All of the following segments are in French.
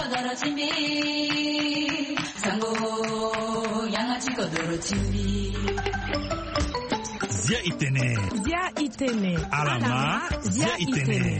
kodoro chimbi sango yangachi kodoro chimbi Zia itene alama zia itene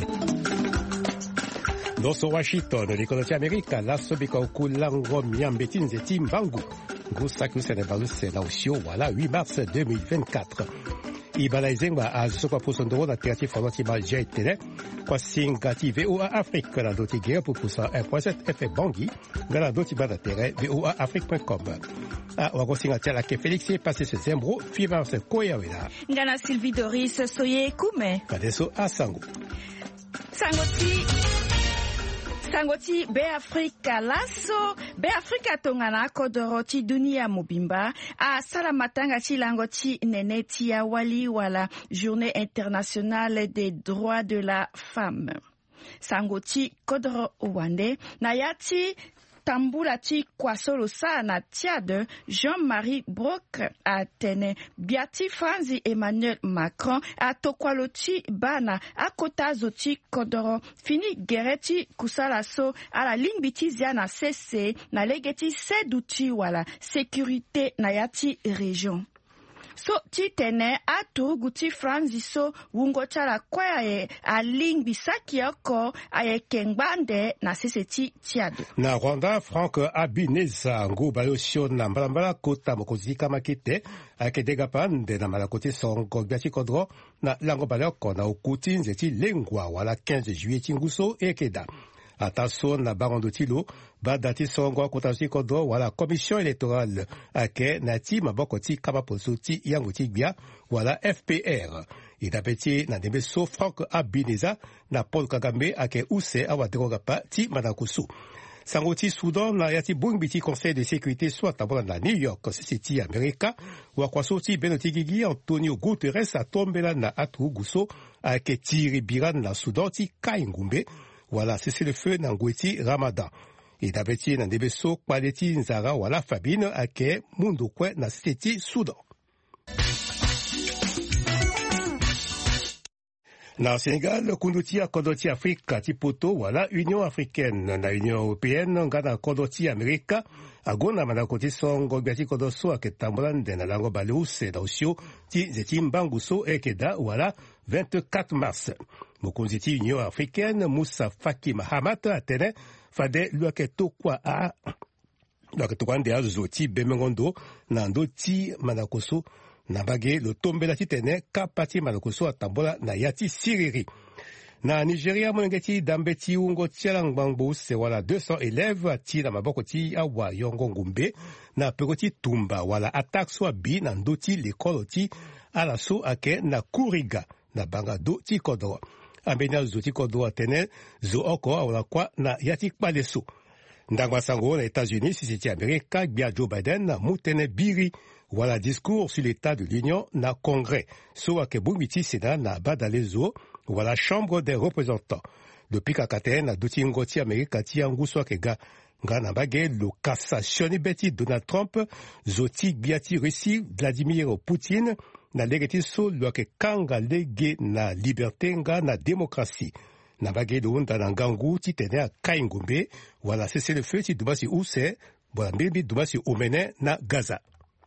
Doso Washington, l'Économie américaine, la Sobika Kulango Miambeti Nzeti Mbangu, Gusaku Senebalus, Lausio, voilà, 8 mars 2024. Ibalaizengwa a Sopa Pusondoro, la Terti Fanotima Jaitele, Kwasingati VOA Afrique, la doti guerre pour Poussa 1.7 F Bangui, la doti badatere VOA Afrique.com. Wagosingatia la ke Félix est passé ce zembro, 8 mars Koyawela. Ngana Sylvie Doris, Soye Kume. Kadeso Asango. Sangoti Beafrika Lasso Beafrika tongana kodoroti dunia mobimba a salamatanga chilangoti neneti ya wali wala journée internationale des droits de la femme. Sangoti kodoro wande nayati tambula ti kwasolo sana Tchad Jean-Marie Brock a tene biati Franzi Emmanuel Macron a tokwaloti bana a kota zoti kodoro fini gereti kusalaso a la limbiti ziana cc na legeti seduti wala sécurité na yati région. So titene atu guti Franziso wungo chala kwae a lingbi sakioko aye kengbande na seseti tiado. Na Rwanda, Franck Habineza Ngubayosio na mbalambala kota mokozi kamakite akedega pande na malakote songo biati kodro na lango baloko na ukuti nzeti lengwa wala 15 juillet tinguso ekeda. Ataso na barondo tilo badati songo kotansi kodo wala commission électorale ake nati maboko ti kabaposo ti yango ti gbia wala FPR idapeti na debeso Franck Habineza na Paul Kagame ake use awadroga pa ti manakusu sangoti Soudan na yati bungbiti conseil de sécurité soit tabola na New York City America wakwaso ti benoti gigi Antonio Guterres atombela na atruguso ake tiri biran na Soudan ti kaingumbe. Voilà, c'est le feu Nangweti Ramadan. Et d'abeti na debeso kwaleti nzara wala Fabine ake mundu kwe na siti Soudan. Na Sénégal, kunduti a kodoti Afrika tipoto wala Union africaine na Union européenne ngana kodoti Amerika agona manakoti songo biati kodoso ake tambolande na lango baleuse da usio ti zeti mbangu so ekeda wala 24 mars. Mokonzi ti Union africaine Moussa Faki Mahamat atene fade luake tokwa a luake tokwa nde azoti bemengondo na ndo ti manakoso na bage lo tombela ti tene kapati manakoso atambola na yati siriri. Na Nigeria monengeti dambe ti ungo tiala ngbangbo se wala 200 élèves ti na maboko ti awa yongo ngumbe na peko ti tumba wala attaque so abi na ndo ti l'école ti ala so ake na Kuriga na banga do ti kodro. Ambenia zo ti kodro atene zo oko awala kwa na yati kpaleso. Ndangwa sango na États-Unis si ti Amerika gbia Joe Biden na mutene biri wala discours sur l'état de l'Union na Congrès. So ake bumbiti Sénat na badalezo wala Chambre des représentants. Depuis kakate na duti ngoti Amerika ti anguso ake ga ngana bage lo cassationi beti Donald Trump zoti biati Russie Vladimir Poutine na legeti so lo ake kanga lege na liberté nga na démocratie. Na bage do unda na ngangu ti tene a kaingumbe wala cessez le feu ti dubasi use wala mbibi dubasi omene na Gaza.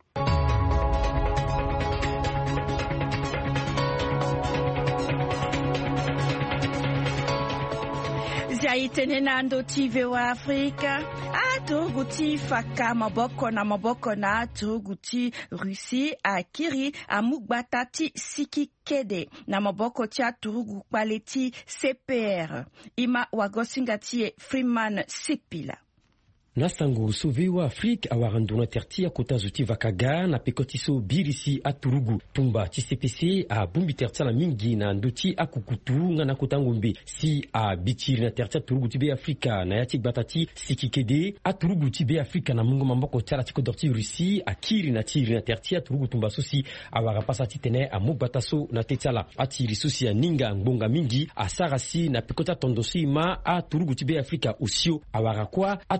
Zaitenenando TV wa Afrika atuguti faka maboko na atuguti Russie akiri amugbatati siki kede na maboko ti aturugu paleti CPR ima wagosingati Freeman Sipila. Nasango sovewa Afrique awarandona tertia kota zuti vakaga na pekotiso birisi aturugu tumba ti CPC a bumbi tertia la mingi na ndoti akukutu ngana kota ngombe si a bitiri na tertia turugu ti be Afrika na yati batati sikikede aturugu ti be Afrika na mungo mamboko tiala ti kodorti Russie akiri na tiri na tertia turugu tumba sosi awara pasati tene a mubataso na tetiala atiri sosi ya ninga ngbonga mingi a sarasi na pekota tondosi ma aturugu ti be Afrika usio awara kwa aturugu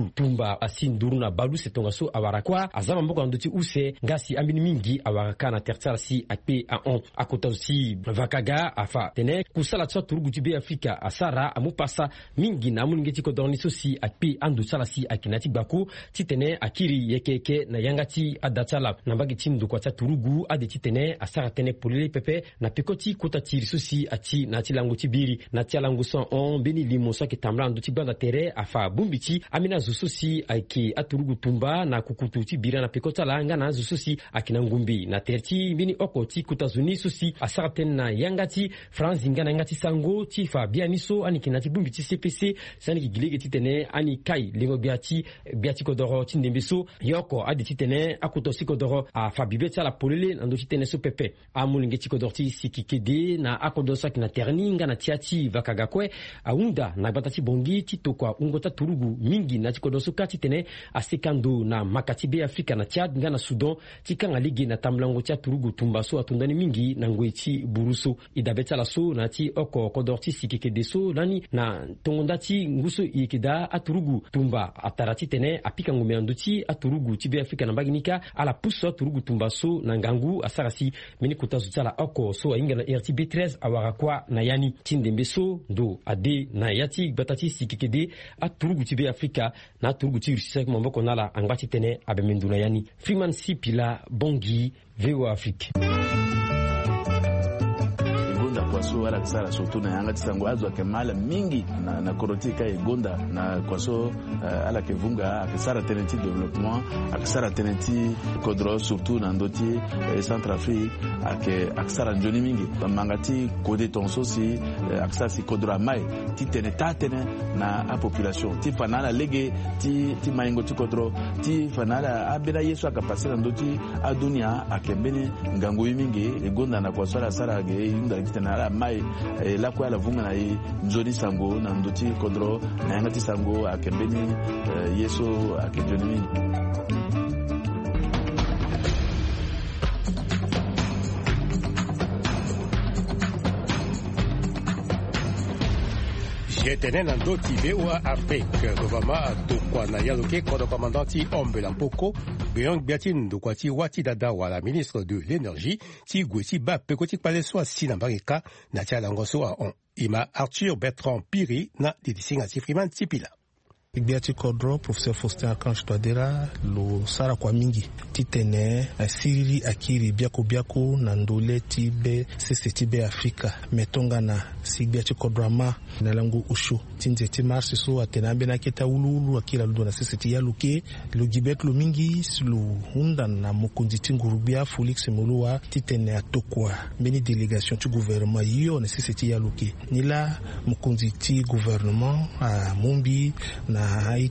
turugu tumba asinduru na balu setonga so awarakwa azama mboko nduti use ngasi ambini mingi awaraka na tertiara si akpe a on akota si vakaga afa tene kusala tsa turugu tibe Afrika asara amupasa mingi na mulingeti ko dorni so si akpe andu sala si akinati baku titene akiri yekeke na yangati adatsala na bagi timdu kwa tsa turugu ade titene asara tene polele pepe na pekoti kota tiri so si ati na tilango tibiri na tilango son on beni limo so kitambla ndu tibanda tere afa bumbiti amina zususi aki aturugu tumba na kukutu tibira na pekota langa na zususi akina ngumbi na terti bini okoti kutazuni susi asarten na yangati France ngana ngati sango ti fa bianiso ani kinati bumbiti CPC sani gilege titene ani kai lingo biati kodoro tindembeso yoko adi titene akuto sikodoro a fa bibeta la polele ndo titene so pepe amulinge tikodorti sikikede na akodosa kina terninga na tiati vakagakwe aunda na batati bongi titokwa ungota turugu mingi na tikodoso katitene asekando na makati be Afrika na Chad ngana Sudan tikanga ligi na tamlango tia turugu tumbaso atundani mingi na ngwechi buruso idabeta la so na ti oko kodorti sikikede so nani na tongondati nguso ikida aturugu tumba atarati tene apika ngome anduti aturugu tibe Afrika na baginika ala puso aturugu tumbaso na ngangu asarasi meni kutazu tala oko so inga na RTB 13 awarakwa na yani tindembeso ndo ade na yati batati sikikede aturugu tibe Afrika na aturugu tibe sisa mamboko nala angati tene abemenduna yani Freeman Sipila Bongi VOA Afrique. Kwaso ala kisara surtout na yanga tisango azwa kemala mingi na korotika egonda na kwaso ala kevunga akisara tenenti development akisara tenenti kodro surtout na ndoti Centrafrique akisara njoni mingi mangati kode tonso si akisara si kodro mai ti tenetane na a population ti fanala lege ti maingo ti kodro ti fanala abira yesu akapasira ndoti adunia akembeni ngango mingi egonda na kwaso ala sara ge yunda kitana mai la kwa la vunga na nzoni sango na ndoti kodro na yangati sango akembeni yeso akejoni. Jetene na ndoti VOA Afrique gouvernement dokwa na yaloke kodo commandant Ombe Lampoko Beong Biatin dokwa ti wati dada wala ministre de l'énergie ti gweti ba pekoti pale so sinambarika na tia langoso a on ima Arthur Bertrand Piri na didisinga ti Freeman Sipila. Biati Kodro, professeur Faustin Archange Touadéra, lo sara kwa mingi titene asiri akiri biako na ndole tibe sisi tibe Afrika metonga na Biati Kodro ma na langu ushu tinze ti marsi so atenambe na kita ululu akira ludo na sisi ti yaluke lo gibet lo mingi lo hunda na mokonzi tingurubia Felix Molua titene atokwa meni délégation tu gouvernement yo na sisi ti yaluke nila mokonzi ti gouvernement a Mumbi na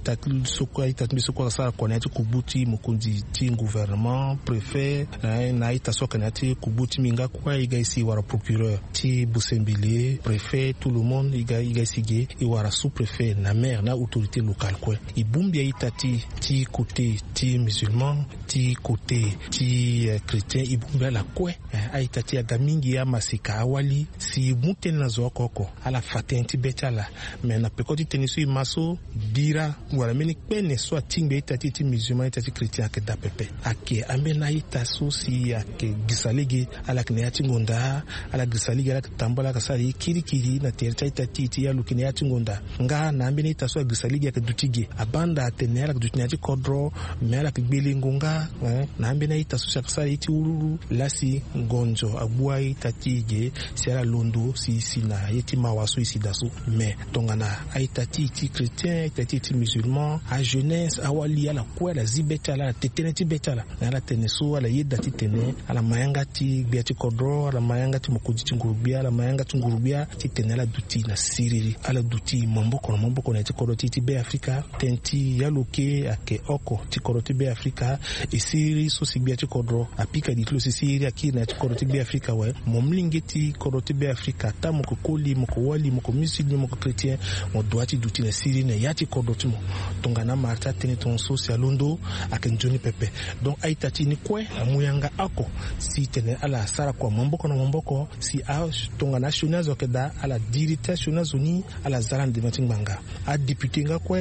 itatmisoko sara konati kubuti mukunzi ti gouvernement préfet na itasoka nati kubuti minga kwa igaisi wara procureur ti Busembile préfet tout le monde igaisige iwara sous-préfet na maire na autorité locale kwa ibumbia itati ti côté ti musulman ti côté ti chrétien ibumbia la kwa aitati agamingi ya masika awali si mutena na zokoko ala fatenti betala mais na pekoti tenisu maso dira wala meni pene so tingbe itati ti musulman itati chrétien ake da pepe ake amena itaso si ake gisalege ala kneati ngonda ala gisalege ala tambala kasari kirikiri na tercha itati ti ya lukine ya tingonda nga na ambeni itaso gisalege ake dutige abanda atene ala dutinyati kodro mela kibeli ngonga na ambeni itaso kasari ti ululu lasi ngonjo abua itatije si ala londo si sina yeti mawaso isi daso mais tongana aitati ti chrétien itati ti musulman a jeunesse awali ala kwa la zibeta la tetene ti betala ala teneso ala yeda ti tene ala mayanga ti biati kodro ala mayanga ti mokuji ti ngurubia ala mayanga ti ngurubia ti tene ala duti na siriri ala duti mamboko na ti kodro ti be Afrika tenti yaloke ake oko ti kodro ti be Afrika e siri so si biati kodro apika di tlo si siri akina ti kodro ti be Afrika we momlinge ti kodro ti be Afrika ta moko koli moko wali moko musulman moko chrétien mo doati duti na siri na yati kodro ti mo tongana marta tene ton social londo akenjoni pepe donc aitati ni kwe amuyanga ako si tene ala sara kwa mamboko na mamboko si a tongana shonazo keda ala dirita shonazo ni ala zaran de matinganga a député nga kwe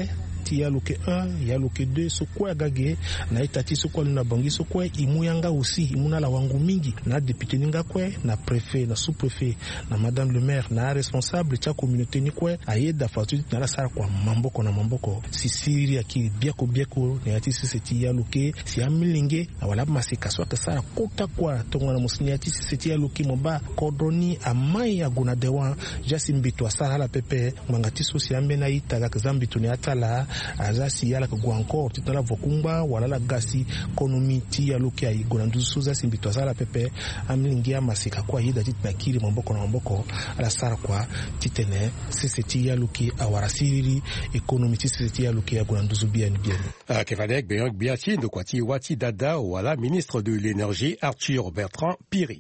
ti ya luke 1 ya luke 2 so kwa gage na itati so kwa na bangi so kwa imuyanga aussi imuna la wangu mingi na député ninga kwa na préfet na sous-préfet na madame le maire na responsable cha communauté ni kwa ayeda fatu na la sara kwa mamboko na mamboko sisiri akili biako na yati sisi ya luke si amilinge na wala masika so sara kota kwa tonga na musini yati sisi ya luke moba kodroni amai ya guna dewa jasi mbitu asara la pepe mangati so si amena ita ka zambitu ni atala azasi yala ko encore titala vokumba wala la gasi konomiti ya luke ai guna ndusu za simbitu asara pepe amilinge ya masika kwa hida titakiri mamboko na mamboko ala sara kwa titene sisi ya luke awarasiri ekonomi sisi ya luke ya guna ndusu bien Kevadek Beyang Biati de Kwati Wati Dada wala ministre de l'énergie Arthur Bertrand Piri.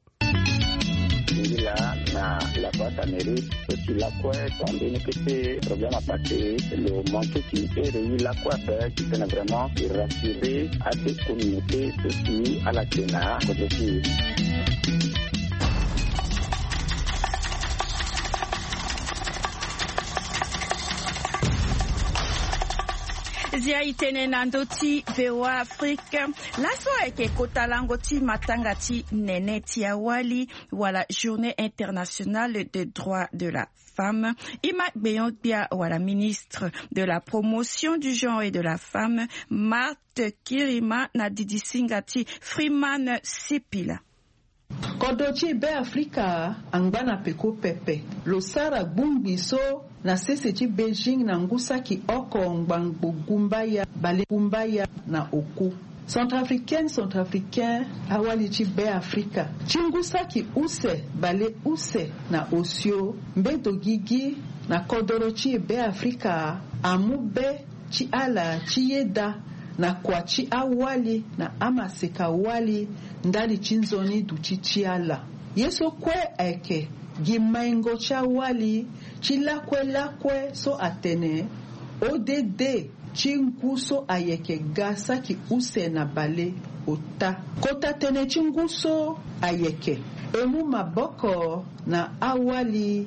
Na la boîte amérique aussi la quoi tombé ne que problème à passer le manque qui est la quoi faire qui est vraiment rassurer à des communautés aussi à la Sénat aussi. Zia itene nandoti vewa Afrika laso eke kota langoti matangati neneti awali wala journée internationale des droits de la femme. Ima Beyonbia wala ministre de la promotion du genre et de la femme Marthe Kirima na didisingati Freeman Sipila. Kodochi be Afrika angbana peko pepe losara bumbiso na seseti Beijing na ngusaki oko ngbango gumbaya bale gumbaya na oku Centrafricain awalichi be Afrika chingusaki use bale use na osio mbedo gigi na kodorochi be Afrika amube chi ala chi yeda na kwachi awali na amaseka wali ndali chinzoni duchichiala yeso kwe eke gimaingo cha wali chilakwe so atene odede chinguso ayeke gasa ki use na bale ota kota tene chinguso ayeke emu maboko na awali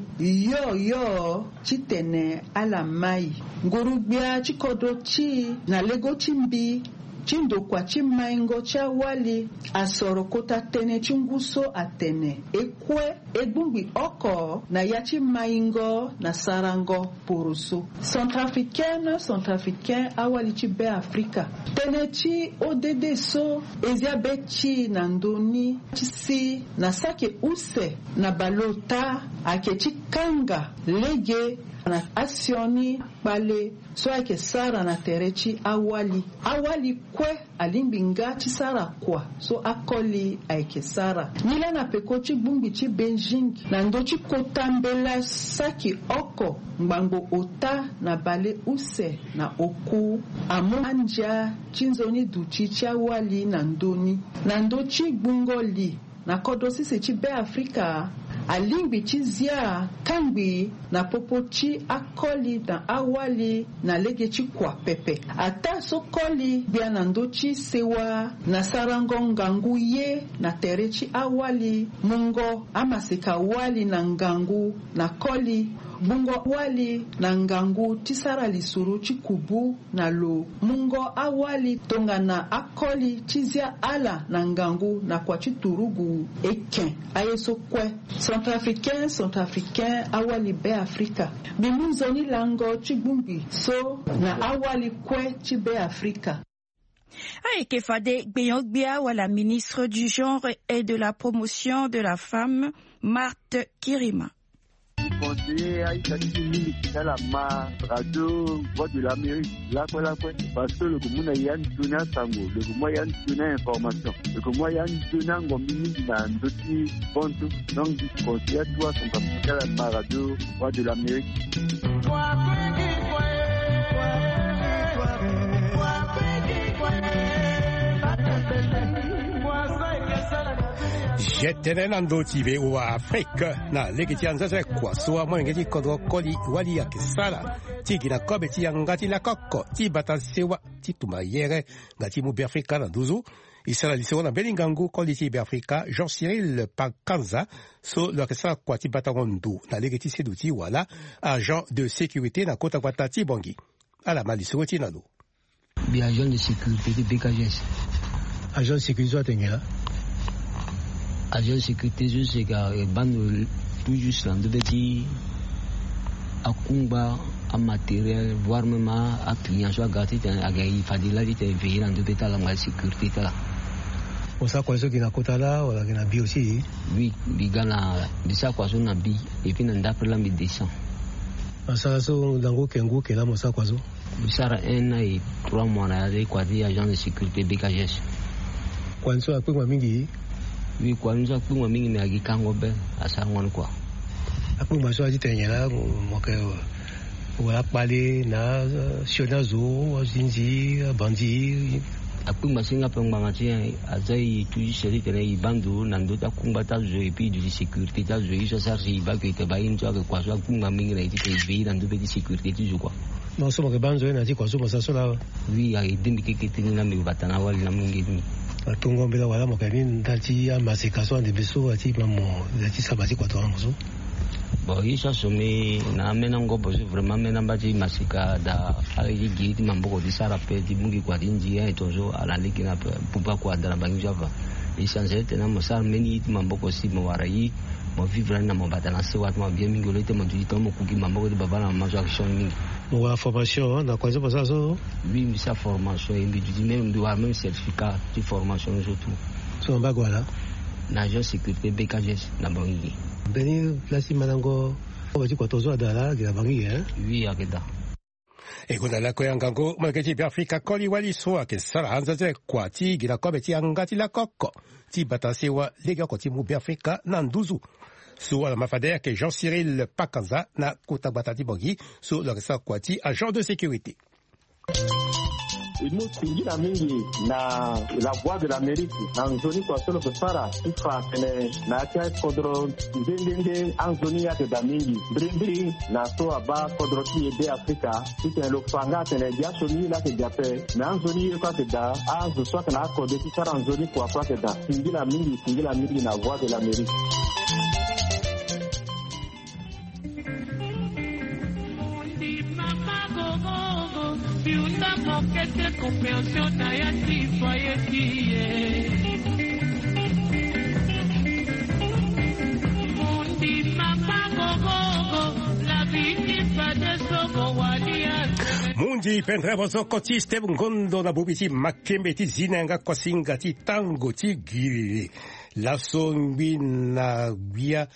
yo chitene ala mai ngurubia chikodo chi na lego chimbi chindo kwa chimaingo cha wali asoro kota tene chunguso atene ekwe egbumbi oko na yachi maingo na sarango poruso Centrafricain awali chi be Afrika tene chi odede so ezia bechi na ndoni chisi na sake use na balota akechi kanga lege na asioni bale so ake sara na terechi awali kwe alimbinga chi sara kwa so akoli ake sara nila na pekochi bumbi chi Beijing na ndochi kotambela saki oko mbango ota na bale use na oku amu anja chinzoni duchi chi awali na ndoni na ndochi bungoli na kodosi se chi be Afrika alingbi chizia kangbi na popochi akoli na awali na legechi kwa pepe ata sokoli bia na ndochi sewa na sarango ngangu ye na terechi awali mungo amasika wali na ngangu na koli bungo wali na ngangu tisara lisuru chikubu na lo mungo awali tonga na akoli chizia ala na ngangu na kwa chiturugu eken ayeso kwe Centrafricain awali be Afrika bimunzoni lango chibumbi so na awali kwe chibe Afrika. Aekefade Beyongbia wala ministre du genre et de la promotion de la femme Marthe Kirima. Conseiller à Italie, c'est la radio Voix de l'Amérique, là parce que le commun Yann Tuna Sango, le commun Yann Tuna information, le commun Yann Tuna Ngomini dans d'autres comptes, donc du conseiller à toi, son capital à la radio Voix de l'Amérique. Jetene nando tive wa Afrika na legiti anzaze kwa soa mwengeti kodro koli wali ya kisala tiki na kobe ti ngati la kokko ti batasewa ti tumayere ngati mu Afrika na duzu isala lisewa na belingangu koli ti Afrika Jean Cyril Pakanza so lo kisala kwa ti batangondu na legiti seduti wala agent de sécurité na kota kwata ti bongi ala mali sotinado. Bi agent de sécurité de BKGS. Agent de sécurité atengela. Agent de sécurité je sais que bande tout juste de petit akumba a matériel voire même à client soit gâté à gagner fadila dit veiller de bétal la mal sécurité là. On sait quoi ce qui n'a kota là ou qui n'a bi aussi. Oui, bigana bisa quoi so na bi et puis nda après la médecin. Ça so dango kengo que là mo ça quoi so. Bisara 1 an et 3 mois na ya quoi dit agent de sécurité BKGS. Kwa nso akpengwa mingi. Oui, kwa nso akpengwa mingi na gikango be asa ngwan kwa. Akpengwa so ajitenyela mo ke wala pale na sionazo zinzi bandi. Akpengwa singa pengwa ngati azai tu seri tene ibandu nando ta kumba ta zo et puis de sécurité ta zo iso sarsi ba ke ba injo ke kwa so akpengwa mingi na iti ke vi nando be de sécurité tu zo kwa. Non so mo ke banzo na ti kwa so mo sa so la. Oui, ai demi ke tini na mi batana wali na mingi ni. Tungo mbela wala mo kani ndati ya masikaso ande beso ati mamo ati sabati kwa to amoso. Bon, iso some na mena ngobo so vraiment mena mbati masika da ali gidi mambo di sarape di mungi kwa dinji ya tozo ala likina pupa kwa dara bangi java. Isanze tena mo sar meni mambo ko si mo warai mo vivre na mo batana se wat mo bien mingi lete mo di to mo kuki mambo di babala mo action mingi. Mo la formation na kwa ça so. Oui, mais sa formation et du même doit même certificat de formation surtout. So mbagwala. Na agent sécurité BKGS na bangi. Beni place manango o kwa tozo adala ya bangi hein. Oui, akeda. Ekuna la koyangango magati bi Afrika koli wali so ke sala hanzaze kwa ti gira ko beti angati la kokko. Ti batase wa lega ko ti mu bi Afrika na nduzu. Sur la mafadère que Jean-Cyril Pakanza na Kotabatati Bogi sur le resa kwati agent de sécurité. Nous tingira mingi na la voix de l'Amérique na nzoni kwa solo kusara ifa kene na cha kodro ndende anzoni ya de mingi brimbiri na so aba kodro ti de Afrika tite lo fanga tene dia soni la ke jape na anzoni kwa ke da azu so kana ko de ti sara anzoni kwa ke da tingira mingi na voix de l'Amérique. Una moquette compréhension d'Ayati Fayeti. Mundi mama gogo, la vinifa de Sogo Walia. Mundi pendrebo so kotiste ngondo na bubiti makembe ti zinanga kwa singa ti tango ti giri. La songbi na via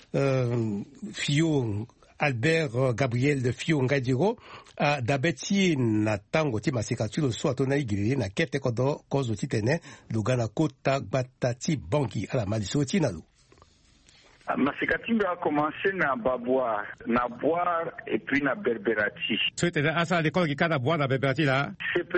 Fio Albert Gabriel de Fio Ngadiro a dabeti na tango ti masika tulo so atona igiri na kete kodo kozo ti tene lugana kota batati banki ala maliso ti nalu. Masikatimbe a commencé na boire et puis na berberati. C'était à l'école qui a boire na berberati là.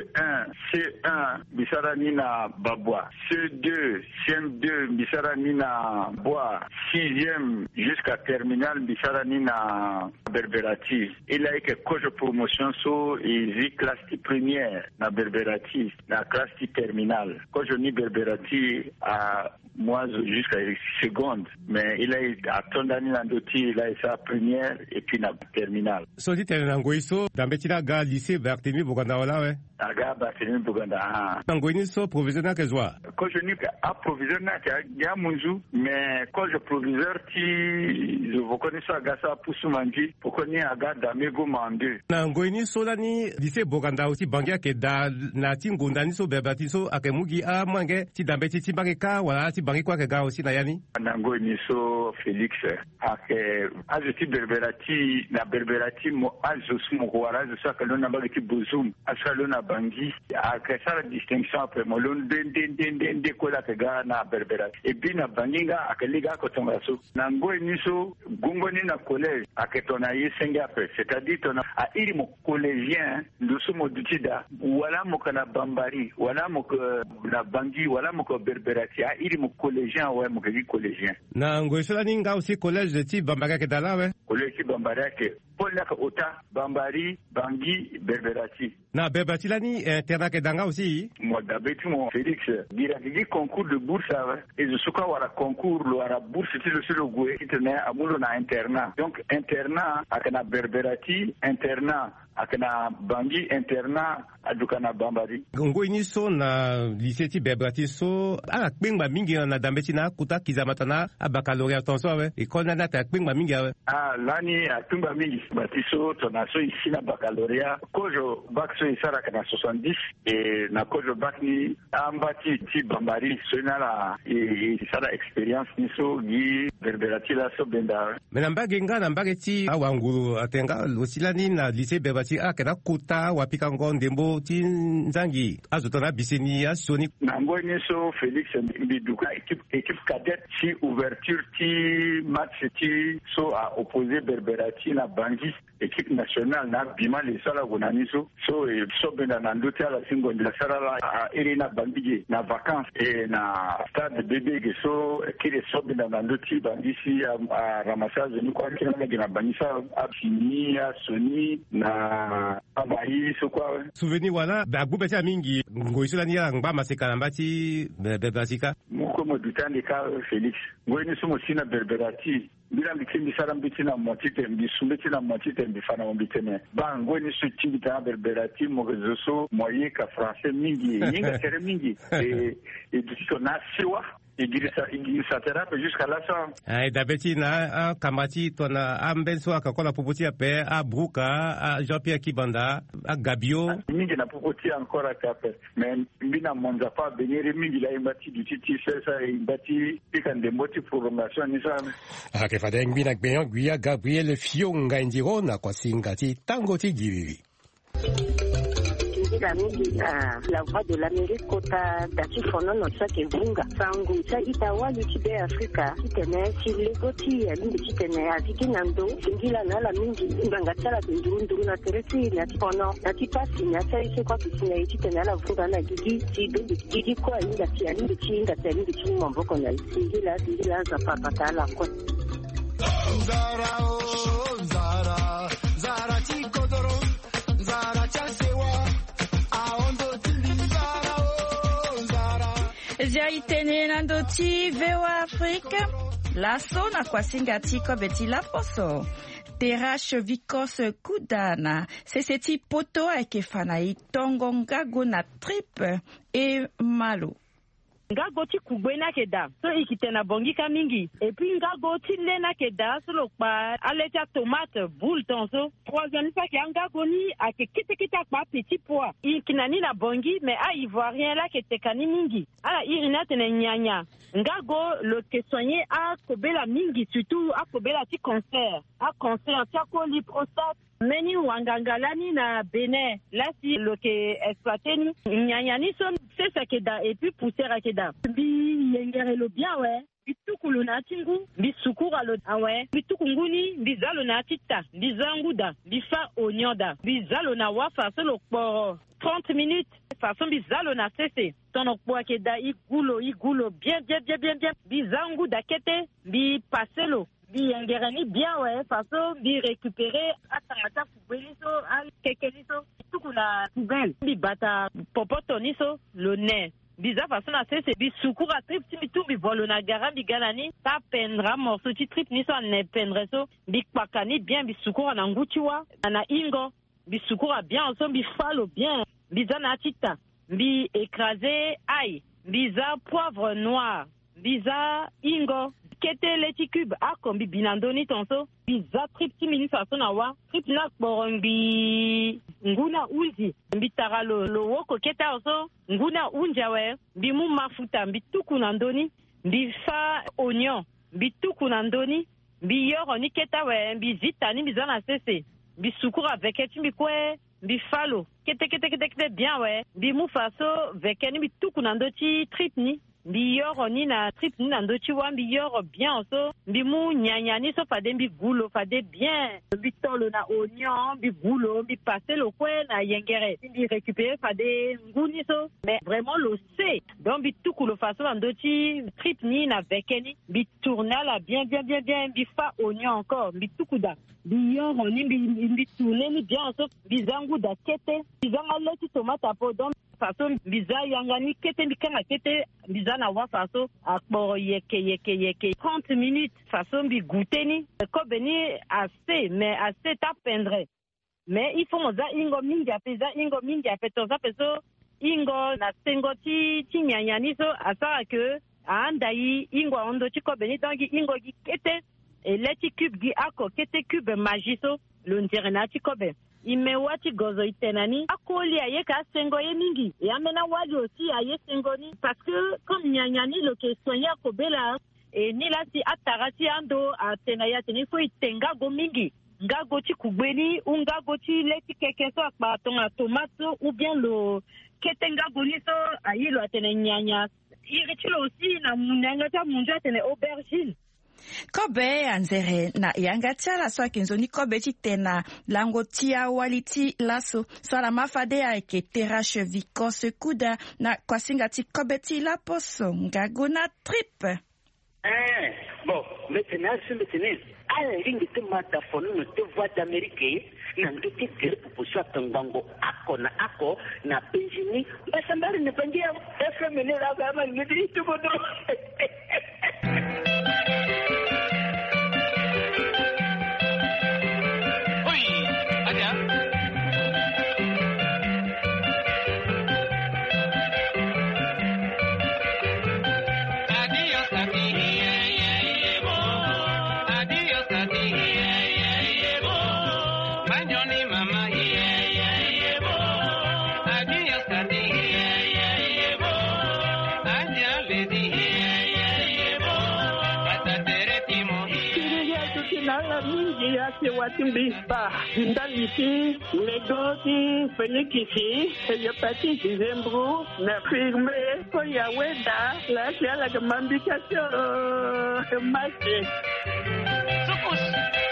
C1 bisarani na babwa. C2, CM2 bisarani na boire. 6e jusqu'à terminale bisarani na berberati. Il a que coach promotion so et classe première na berberati, na classe terminale. Coach ni berberati à moi jusqu'à seconde, mais il a attendu il a sa première et puis la terminale. So dit nangoiso d'ambetila ga lycée Barthélemy Boganda wala ouais. Aga Barthélemy Boganda. Nangoiso provisionnaire que joie. Quand je dis à provisionnaire ya munzu, mais quand je proviseur ti je vous connais ça gasa Poussoumanji, pour connait aga Damego Mandé. Nangoiso là ni lycée Boganda aussi bangia que da na tingundani so bebatiso akemugi a mange ti dambeti ti bangeka wala ti bangi kwa ke ga aussi na yani. Nangoiso Félix ake azoti berberati na berberati mo azos mo wara zo sa kalona bagiti buzum asalona bangi ake sala distinction après mo lon den ko la ke ga na berberati e bina banginga ake liga ko tonga so nango niso gungo ni na collège ake tona yesenga après c'est-à-dire tona a iri mo collégien nduso mo dutida wala mo kana bambari wala mo na bangi wala mo ko berberati a iri mo collégien wa mo ke collégien nango cela ninga aussi collège de type Bambara ke dala ouais. Collège de Bambara ke Polak Ota Bambari Bangi Berberati. Na Berberati là ni internat ke danga aussi. Moi d'habitude mon Félix dira que concours de bourse et je suis quoi concours le ara bourse c'est le goût qui tenait à boulot na internat. Donc internat à kana Berberati, internat akana bangi interna adukana bambari ngoi so na lycée ti bebrati so ala kpengba mingi na dambeti na kuta kizamatana a baccalauréat tonso we école na ta kpengba mingi we lani akpengba mingi batiso tonaso ici na baccalauréat kojo bac so isara kana 70 et na kojo bac ni ambati ti bambari so na la isara expérience ni so gi berberati la so benda menamba genga na mbageti awanguru atenga losilani na lycée bebrati akena kuta wapika ngondembo ti nzangi azotona biseni ya soni nango ni so Félix Mbiduka équipe cadette si ouverture ti match ti so a opposé Berberati na Bangui équipe nationale na bima le sala gonani so benda na ndote ala singo ndila sala la irina Bangui na vacances et na stade bébé so kile so benda na ndoti Bangui si a ramassage ni kwa kila na Bangui sa a fini ya soni na abayi so kwa souvenir wala bagubeta mingi ngoisulani ya ngba masekana mbati bebasika muko modutani ka Félix ngweni sumo sina Berberati bila mikimbi sara mbitina motite mbisumbeti na motite mbifana mbitene ba ngweni su timbita Berberati mogezoso moyeka français mingi ninga tere mingi et dusito na siwa igirisa terape jusqu'à la fin ai dabeti na kamati tona ambenso akakola popoti ape a bruka a Jean-Pierre Kibanda a Gabio mingi na popoti encore akape mais mbina monza pa benere mingi la imbati du titi sesa imbati pikande moti prolongation ni sana ke fadeng bina gbeyon guia Gabriel Fionga indirona kwa singati tango ti girivi la mingi la voix de l'Amérique kota dati fono no sake vunga sangu cha itawa lichibe Afrika kitene chilegoti ya mingi kitene aziki nando singila na la mingi nganga chala nduru na tereti na fono na tipasi na chaise kwa kisina kitene la vunga na gigi kwa inga tia mingi chinga tia mingi chinga mboko na singila za papata la kwa zara chikodoro zara chasewa Jaitene nandoti VOA Afrique laso na kwasinga tiko beti la poso Terash Vikos Kudana seseti poto akefana itongo ngago na trip e malo ngago ti kubena keda so ikitena bongika mingi et puis ngago ti lena keda so lokpa aletia tomate boule tonso troisième fois ki ngago ni akekite pa petit pois ikinani na bongi mais a ivoirien là que tekani mingi ala irina tene nyanya ngago le que soigner a kobela mingi surtout a kobela ti cancer a coli prostate meni wangangalani na Benin là si le que exploité ni nyanya ni so c'est ça keda et puis poussière keda bi yengere lo bien ouais bitukulu na tingu bisukura lo awe bitukunguni bizalo na tita bizanguda bifa onyoda bizalo na wafa solo por 30 minutes façon bizalo na cesse tono kwa keda igulo bien bizanguda kete bi paselo bi yengerani bien ouais façon bi récupérer atangata kubeliso al kekeliso tukuna poubelle bi bata popoto niso le nez biza façon na c'est bisukura trip timitu bi volona garambi galani ta pendra morceau ti trip niso ne pendre so bi pakani bien bisukura na ngutiwa na ingo bisukura bien so bi falo bien biza na tita bi écraser ail biza poivre noir biza ingo kete leti cube a kombi binandoni tonso biza trip timini façon na wa trip na borombi nguna uzi mbitara lo woko keta oso nguna unjawe bimu mafuta mbituku na ndoni bifa oignon mbituku na ndoni biyoro ni keta we bizita ni bizana sese bisukura veketi mbikwe bifalo kete bien we bimu faso vekeni bituku na ndoti trip ni biyoro ni na trip ni na ndoti wa biyoro bien so bimu nyanya ni so fade bigulo fade bien bitolo na oignon bigulo bi passer le kwe na yengere bi récupérer fade nguni so mais vraiment le c'est donc bituku lo faso na ndoti trip ni na vekeni bi tourner la bien bi fa oignon encore bituku da biyoro ni bi tourner ni bien so bizangu da kete bizanga leti tomate apo donc façon biza yangani kete bikanga kete biza na wa façon akpo yeke 30 minutes façon bi goûter ni ko beni assez mais assez ta pendre mais il faut moza ingo mingi ape toza peso ingo na sengo ti nyanyani so asa que andai ingo ondo ti kobe ni tangi ingo gi kete eleti cube gi ako kete cube magiso lo ndirena ti kobe imewa ti gozo itenani akoli aye ka sengo ye mingi ya mena wali aussi aye sengo ni parce que comme nyanyani lo ke sonya kobela et ni la si atarati ando atenaya teni fo itenga go mingi ngago ti kubeni ou ngago ti leti keke so akpa tonga tomato ou bien lo ketenga goni so aye lo atene nyanya iritilo aussi na munanga ta munja tene aubergine kobe anzere na yanga tiala so akinzoni kobe ti tena lango tia waliti laso so la mafade a ke terache viko se kuda na kwasinga ti kobe ti la poso ngago na trip bon maintenant alingi te mata fono no te voix d'Amérique na ndote kele proposition tangango ako na Benjamin basambari ne pangia FM ne la gama ngidi tu bodo oi adia se watimbi ba ndaliti negoti fenikisi yopati dizembru na firme ko yaweda la siala kamambikasyo mache sukus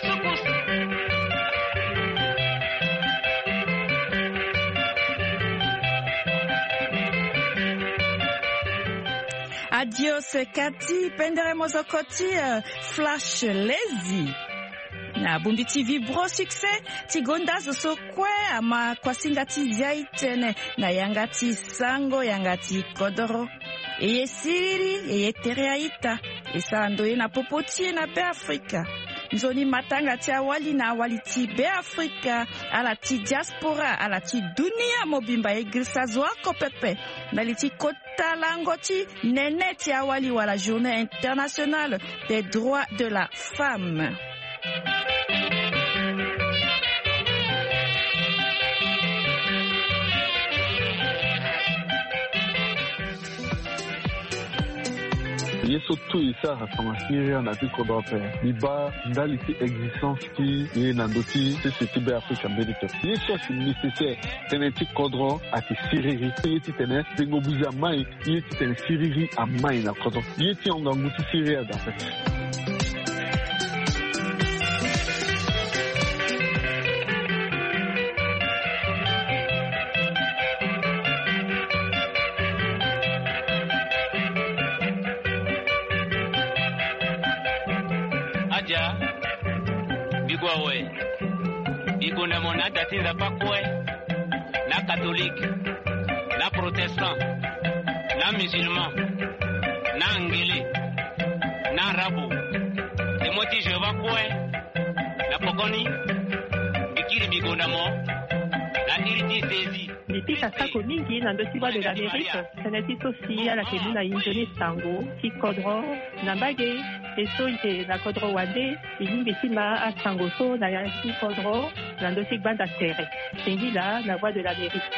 Adios Kati penderemos okoti flash lazy na Bumbi TV bro succès tigonda so kwe ama kwasinga ti zaitene na yangati sango yangati kodoro eye siri eye tereaita esando ye na popoti na pe Afrika nzoni matanga ti awali na awali ti be Afrika ala ti diaspora ala ti dunia mobimba e grisa zwako pepe na li ti kota lango ti nene ti awali wala journée internationale des droits de la femme. yeso tu isa rasanga na ti kodro pe liba ndali ti existence ti ye na ndoti ti be Afrika mbelito yeso si nécessaire tene ti kodro ati siriri ye ti tene tengo buza mai ye ti tene siriri a mai na kodro ye ti onga nguti siriri a dafe Bigona mona datinza pakwe na catholique na protestant na musulman na angele na arabu et moi je vais pakwe na pokoni bikiri bigona mo na iriti sezi Nipika sako mingi na ndoti wa de l'Amérique seneti sosi ala kemu na injoni sango ti kodro na mbage eso ite na kodro wande ilingi sima a sango so na ya ti kodro na ndoti banda tere sengi la na voix de l'Amérique.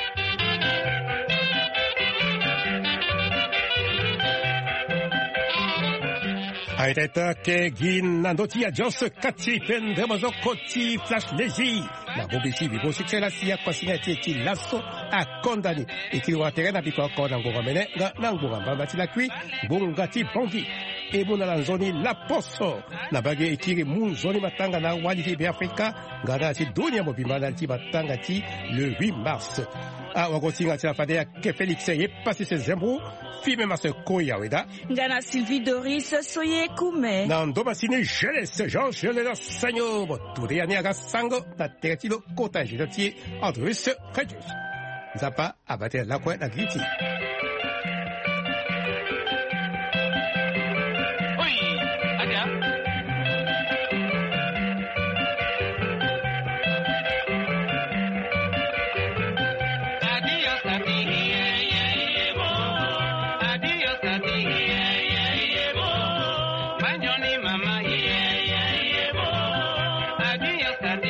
Aiteta ke gin na ndoti ya Jos Kati pendemos okoti flash lazy na Bumbi TV bo succès la sia kwasinga ti lasso a kondani ikiliwa tere na biko ko na ngoma mene na ngoma mbamba ti la kwi bunga ti bongi e bona la nzoni la poso na bage ikiri mu zoni matanga na wali ti be Afrika ngana ti dunia mobimba na ti matanga ti le 8 mars a wagotinga ti la fadea ke Félix ye passé ses zembro filme mas koya weda ngana Sylvie Doris soye kume na ndoma sine jeunesse Jean Gelena sanyo botude ya niaga sango na teretilo kota jidoti Andrus Redius Zapa abate la kwe na griti